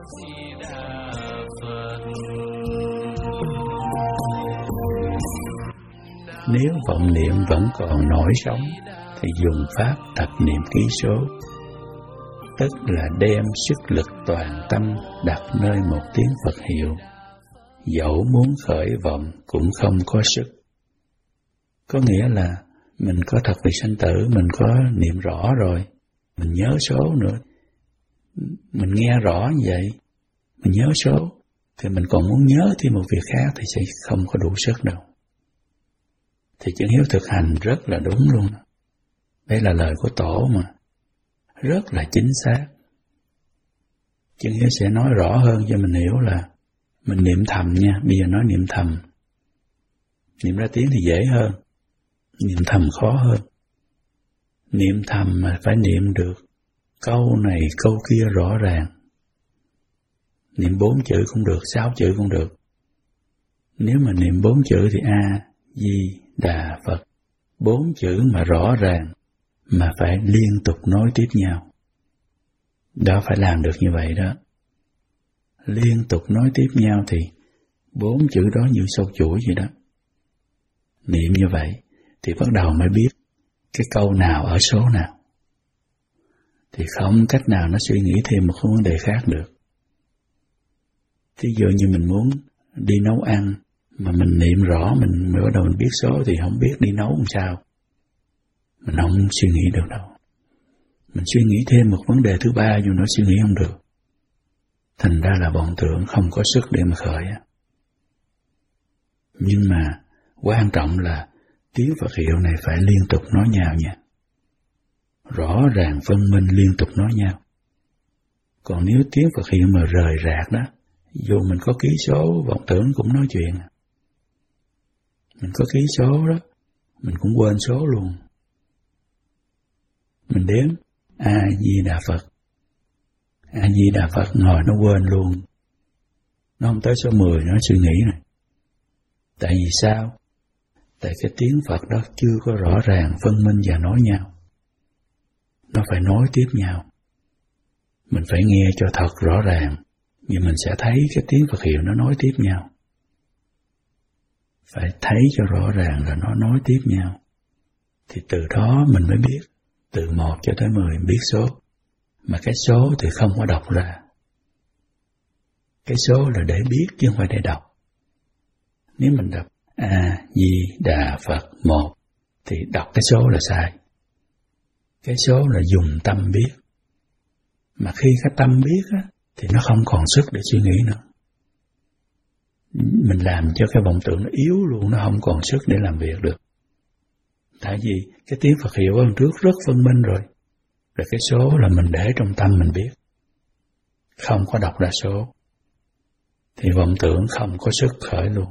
Nếu vọng niệm vẫn còn nổi sống thì dùng pháp tập niệm ký số, tức là đem sức lực toàn tâm đặt nơi một tiếng Phật hiệu, dẫu muốn khởi vọng cũng không có sức. Có nghĩa là mình có thật vị sanh tử, mình có niệm rõ rồi, mình nhớ số nữa, mình nghe rõ như vậy, mình nhớ số, thì mình còn muốn nhớ thêm một việc khác thì sẽ không có đủ sức đâu. Thì chữ hiếu thực hành rất là đúng luôn. Đây là lời của Tổ mà, rất là chính xác. Chữ hiếu sẽ nói rõ hơn cho mình hiểu là mình niệm thầm nha, bây giờ nói niệm thầm. Niệm ra tiếng thì dễ hơn, niệm thầm khó hơn. Niệm thầm mà phải niệm được câu này câu kia rõ ràng. Niệm 4 chữ cũng được, 6 chữ cũng được. Nếu mà niệm 4 chữ thì A-di-đà Phật. 4 chữ mà rõ ràng, mà phải liên tục nối tiếp nhau. Đó, phải làm được như vậy đó. Liên tục nối tiếp nhau thì 4 chữ đó như sâu chuỗi vậy đó. Niệm như vậy thì bắt đầu mới biết cái câu nào ở số nào. Thì không cách nào nó suy nghĩ thêm một cái vấn đề khác được. Thí dụ như mình muốn đi nấu ăn, mà mình niệm rõ, mình bắt đầu mình biết số thì không biết đi nấu làm sao. Mình không suy nghĩ được đâu. Mình suy nghĩ thêm một vấn đề thứ ba nhưng nó suy nghĩ không được. Thành ra là vọng tưởng không có sức để mà khởi. Nhưng mà quan trọng là tiếng Phật hiệu này phải liên tục nói nhau nha. Rõ ràng phân minh liên tục nói nhau. Còn nếu tiếng Phật hiệu mà rời rạc đó, dù mình có ký số, vọng tưởng cũng nói chuyện. Mình có ký số đó, mình cũng quên số luôn. Mình đếm A-di-đà Phật. A-di-đà Phật ngồi nó quên luôn. Nó không tới số 10 nó suy nghĩ này. Tại vì sao? Tại cái tiếng Phật đó chưa có rõ ràng, phân minh và nói nhau. Nó phải nối tiếp nhau. Mình phải nghe cho thật rõ ràng, nhưng mình sẽ thấy cái tiếng Phật hiệu nó nối tiếp nhau. Phải thấy cho rõ ràng là nó nối tiếp nhau. Thì từ đó mình mới biết, từ 1 cho tới 10 biết số. Mà cái số thì không có đọc ra. Cái số là để biết chứ không phải để đọc. Nếu mình đọc A-di-đà Phật 1 thì đọc cái số là sai. Cái số là dùng tâm biết. Mà khi cái tâm biết á, thì nó không còn sức để suy nghĩ nữa. Mình làm cho cái vọng tưởng nó yếu luôn, nó không còn sức để làm việc được. Tại vì cái tiếng Phật hiệu ở trước rất phân minh rồi. Rồi cái số là mình để trong tâm mình biết. Không có đọc ra số. Thì vọng tưởng không có sức khởi luôn.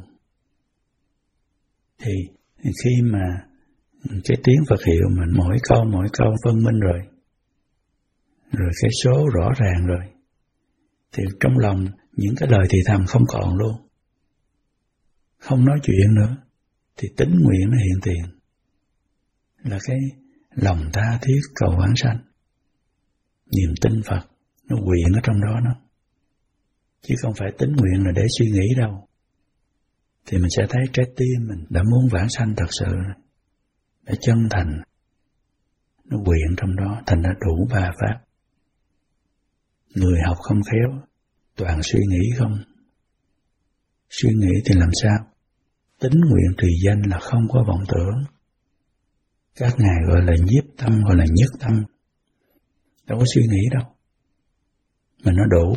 Thì khi mà cái tiếng Phật hiệu mình mỗi câu phân minh rồi. Rồi cái số rõ ràng rồi. Thì trong lòng những cái lời thì thầm không còn luôn. Không nói chuyện nữa. Thì tính nguyện nó hiện tiền. Là cái lòng tha thiết cầu vãng sanh. Niềm tin Phật nó quyện ở trong đó nó. Chứ không phải tính nguyện là để suy nghĩ đâu. Thì mình sẽ thấy trái tim mình đã muốn vãng sanh thật sự, đã chân thành, nó quyện trong đó, thành ra đủ 3 pháp. Người học không khéo, toàn suy nghĩ không. Suy nghĩ thì làm sao? Tính nguyện trì danh là không có vọng tưởng. Các ngài gọi là nhiếp tâm, gọi là nhất tâm. Đâu có suy nghĩ đâu. Mà nó đủ.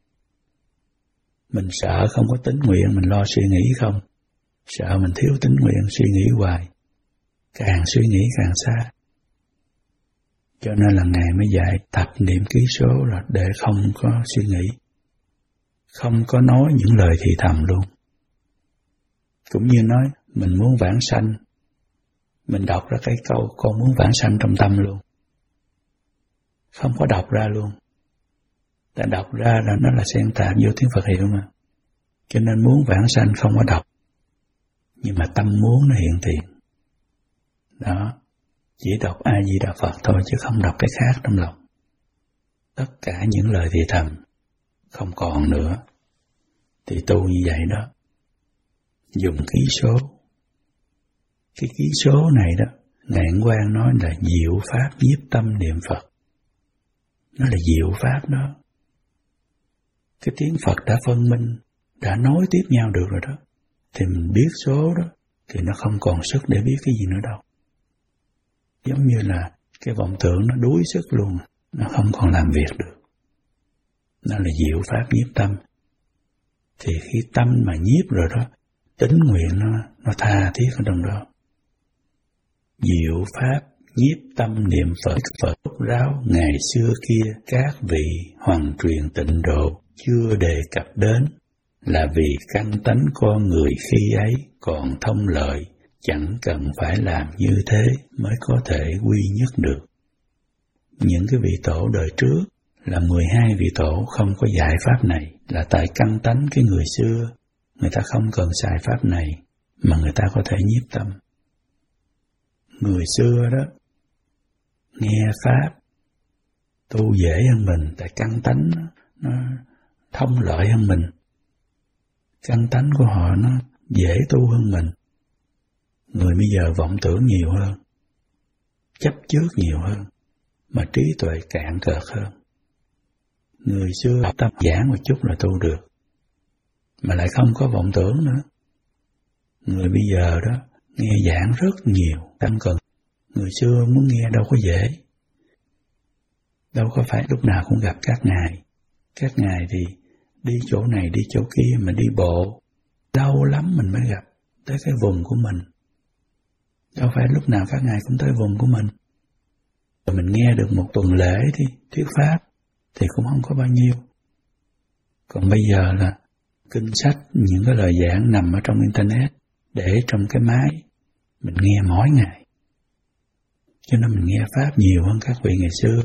Mình sợ không có tính nguyện, mình lo suy nghĩ không. Sợ mình thiếu tính nguyện, suy nghĩ hoài. Càng suy nghĩ càng xa. Cho nên là Ngài mới dạy tập niệm ký số là để không có suy nghĩ. Không có nói những lời thì thầm luôn. Cũng như nói, mình muốn vãng sanh. Mình đọc ra cái câu, con muốn vãng sanh trong tâm luôn. Không có đọc ra luôn. Đã đọc ra là nó là xen tạp vô tiếng Phật hiệu mà. Cho nên muốn vãng sanh không có đọc. Nhưng mà tâm muốn nó hiện tiền. Đó. Chỉ đọc A-di-đà Phật thôi chứ không đọc cái khác trong lòng. Tất cả những lời thì thầm không còn nữa. Thì tu như vậy đó, dùng ký số. Cái ký số này đó, Ngài Ấn Quang nói là diệu pháp nhiếp tâm niệm Phật. Nó là diệu pháp đó. Cái tiếng Phật đã phân minh, đã nối tiếp nhau được rồi đó. Thì mình biết số đó, thì nó không còn sức để biết cái gì nữa đâu. Giống như là cái vọng tưởng nó đuối sức luôn, nó không còn làm việc được. Nó là diệu pháp nhiếp tâm. Thì khi tâm mà nhiếp rồi đó, tính nguyện nó tha thiết ở trong đó. Diệu pháp nhiếp tâm niệm Phật. Phật ráo ngày xưa kia các vị hoàng truyền tịnh độ chưa đề cập đến, là vì căn tánh con người khi ấy còn thông lợi, chẳng cần phải làm như thế mới có thể quy nhất được. Những cái vị tổ đời trước là 12 vị tổ không có dạy pháp này, là tại căn tánh cái người xưa, người ta không cần xài pháp này mà người ta có thể nhiếp tâm. Người xưa đó, nghe pháp, tu dễ hơn mình, tại căn tánh nó thông lợi hơn mình. Căn tánh của họ nó dễ tu hơn mình. Người bây giờ vọng tưởng nhiều hơn, chấp trước nhiều hơn, mà trí tuệ cạn cợt hơn. Người xưa học tập giảng một chút là tu được, mà lại không có vọng tưởng nữa. Người bây giờ đó, nghe giảng rất nhiều, tâm cần. Người xưa muốn nghe đâu có dễ. Đâu có phải lúc nào cũng gặp các ngài. Các ngài thì đi chỗ này, đi chỗ kia, mà đi bộ. Lâu lắm mình mới gặp tới cái vùng của mình. Đâu phải lúc nào các ngài cũng tới vùng của mình. Rồi mình nghe được một tuần lễ thì thuyết pháp thì cũng không có bao nhiêu. Còn bây giờ là kinh sách, những cái lời giảng nằm ở trong Internet, để trong cái máy, mình nghe mỗi ngày. Cho nên mình nghe pháp nhiều hơn các vị ngày xưa.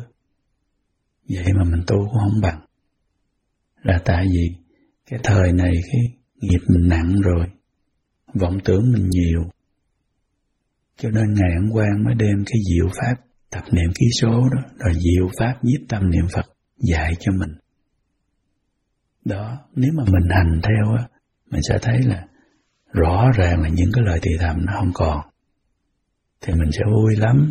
Vậy mà mình tu cũng không bằng. Là tại vì cái thời này cái nghiệp mình nặng rồi, vọng tưởng mình nhiều. Cho nên Ngài Ấn Quang mới đem cái diệu pháp tập niệm ký số đó, rồi diệu pháp nhiếp tâm niệm Phật dạy cho mình. Đó, nếu mà mình hành theo á, mình sẽ thấy là rõ ràng là những cái lời thì thầm nó không còn. Thì mình sẽ vui lắm.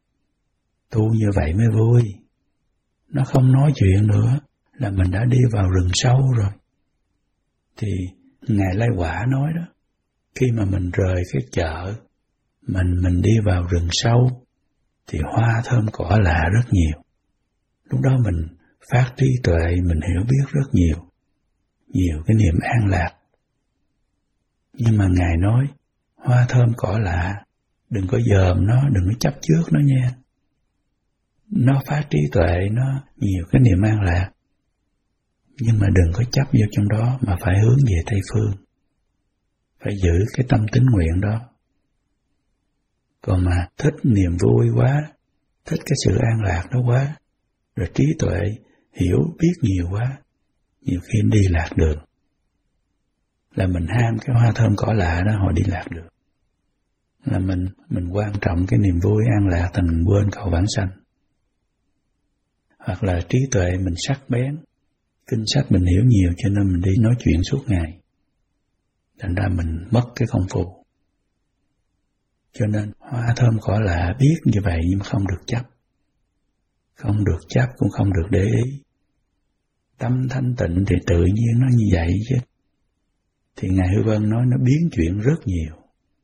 Tu như vậy mới vui. Nó không nói chuyện nữa là mình đã đi vào rừng sâu rồi. Thì Ngài Lai Quả nói đó, khi mà mình rời cái chợ, mình đi vào rừng sâu, thì hoa thơm cỏ lạ rất nhiều. Lúc đó mình phát trí tuệ, mình hiểu biết rất nhiều cái niềm an lạc. Nhưng mà Ngài nói, hoa thơm cỏ lạ, đừng có dòm nó, đừng có chấp trước nó nha. Nó phát trí tuệ, nó nhiều cái niềm an lạc. Nhưng mà đừng có chấp vô trong đó, mà phải hướng về Tây Phương. Phải giữ cái tâm tín nguyện đó. Còn mà thích niềm vui quá, thích cái sự an lạc đó quá, rồi trí tuệ, hiểu biết nhiều quá, nhiều khi đi lạc đường. Là mình ham cái hoa thơm cỏ lạ đó, họ đi lạc được. Là mình quan trọng cái niềm vui an lạc, thành mình quên cầu vãng sanh. Hoặc là trí tuệ mình sắc bén, kinh sách mình hiểu nhiều cho nên mình đi nói chuyện suốt ngày. Thành ra mình mất cái công phu. Cho nên hoa thơm cỏ lạ biết như vậy nhưng mà không được chấp. Không được chấp cũng không được để ý. Tâm thanh tịnh thì tự nhiên nó như vậy chứ. Thì Ngài Hư Vân nói nó biến chuyển rất nhiều.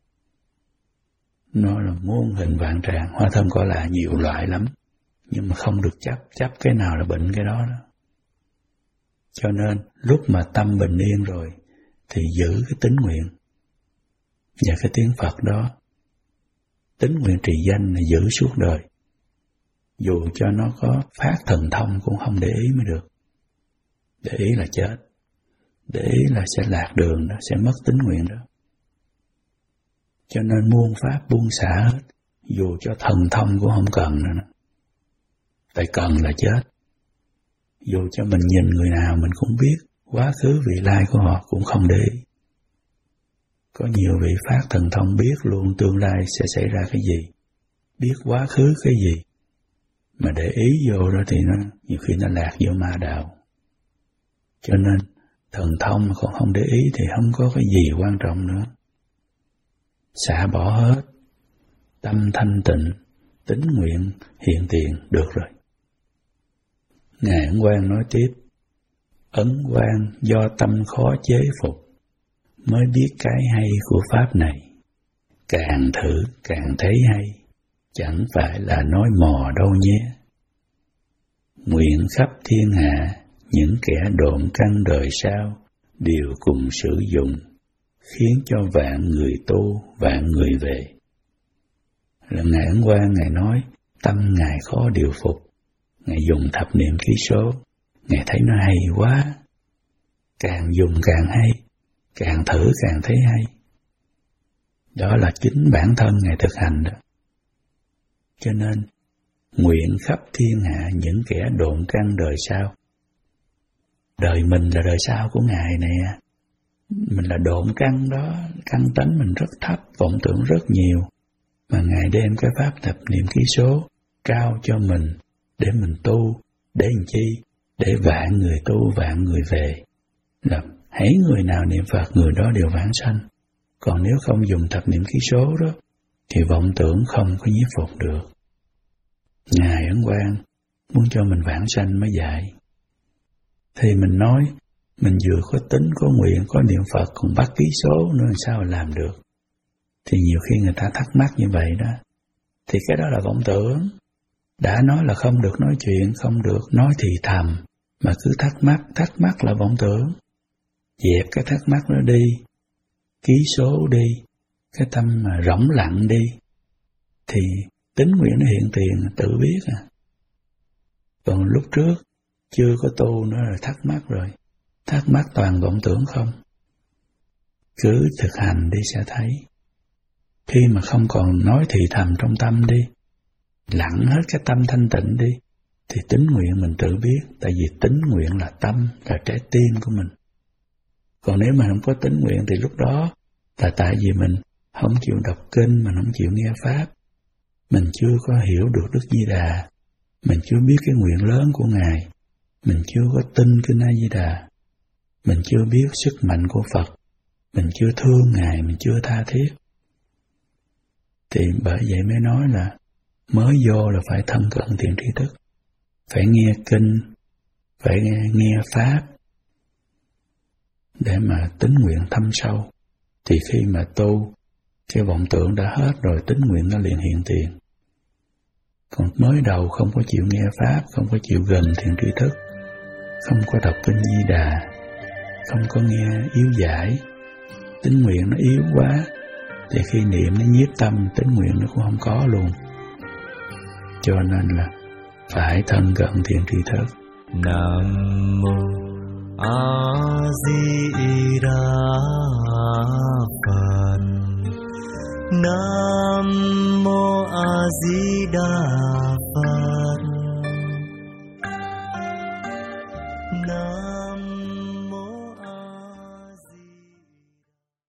Nó là muôn hình vạn trạng, hoa thơm cỏ lạ nhiều loại lắm. Nhưng mà không được chấp cái nào là bệnh cái đó đó. Cho nên lúc mà tâm bình yên rồi thì giữ cái tín nguyện và cái tiếng Phật đó. Tín nguyện trì danh là giữ suốt đời. Dù cho nó có phát thần thông cũng không để ý mới được. Để ý là chết. Để ý là sẽ lạc đường đó, sẽ mất tín nguyện đó. Cho nên muôn pháp buông xả hết. Dù cho thần thông cũng không cần nữa. Tại cần là chết. Dù cho mình nhìn người nào mình cũng biết quá khứ vị lai của họ cũng không để ý. Có nhiều vị phát thần thông biết luôn tương lai sẽ xảy ra cái gì, biết quá khứ cái gì, mà để ý vô đó thì nó nhiều khi nó lạc vô ma đạo. Cho nên thần thông mà còn không để ý thì không có cái gì quan trọng nữa. Xả bỏ hết, tâm thanh tịnh, tín nguyện hiện tiền được rồi. Ngài Ấn Quang nói tiếp, ấn quang do tâm khó chế phục, mới biết cái hay của pháp này. Càng thử càng thấy hay, chẳng phải là nói mò đâu nhé. Nguyện khắp thiên hạ, những kẻ độn căn đời sau, đều cùng sử dụng, khiến cho vạn người tu, vạn người về. Là Ngài Ấn Quang, Ngài nói, tâm Ngài khó điều phục. Ngài dùng thập niệm ký số, Ngài thấy nó hay quá. Càng dùng càng hay, càng thử càng thấy hay. Đó là chính bản thân Ngài thực hành đó. Cho nên, nguyện khắp thiên hạ những kẻ độn căn đời sau. Đời mình là đời sau của Ngài nè. Mình là độn căn đó, căn tánh mình rất thấp, vọng tưởng rất nhiều. Mà Ngài đem cái pháp thập niệm ký số trao cho mình để mình tu, để làm chi? Để vạn người tu, vạn người về. Là hãy người nào niệm Phật, người đó đều vãng sanh. Còn nếu không dùng thập niệm ký số đó, thì vọng tưởng không có nhiếp phục được. Ngài Ấn Quang muốn cho mình vãng sanh mới dạy. Thì mình nói, mình vừa có tính, có nguyện, có niệm Phật, còn bắt ký số nữa sao làm được. Thì nhiều khi người ta thắc mắc như vậy đó. Thì cái đó là vọng tưởng. Đã nói là không được nói chuyện, không được nói thì thầm, mà cứ thắc mắc là vọng tưởng. Dẹp cái thắc mắc đó đi, ký số đi, cái tâm mà rỗng lặng đi, thì tín nguyện nó hiện tiền tự biết à. Còn lúc trước chưa có tu nữa là thắc mắc toàn vọng tưởng không. Cứ thực hành đi sẽ thấy. Khi mà không còn nói thì thầm trong tâm đi, lặng hết cái tâm thanh tịnh đi, thì tín nguyện mình tự biết, tại vì tín nguyện là tâm, là trái tim của mình. Còn nếu mà không có tín nguyện thì lúc đó là tại vì mình không chịu đọc kinh, mình không chịu nghe pháp, mình chưa có hiểu được Đức Di Đà, mình chưa biết cái nguyện lớn của Ngài, mình chưa có tin kinh A Di Đà, mình chưa biết sức mạnh của Phật, mình chưa thương Ngài, mình chưa tha thiết. Thì bởi vậy mới nói là mới vô là phải thân cận thiện tri thức, phải nghe kinh, phải nghe pháp để mà tín nguyện thâm sâu. Thì khi mà tu, cái vọng tưởng đã hết rồi, tín nguyện nó liền hiện tiền. Còn mới đầu không có chịu nghe pháp, không có chịu gần thiện tri thức, không có đọc kinh Di Đà, không có nghe yếu giải, tín nguyện nó yếu quá, thì khi niệm nó nhiếp tâm, tín nguyện nó cũng không có luôn. Cho nên là phải thân cận thiện tri thức. Nam mô A Di Đà Phật. Nam mô A Di Đà Phật.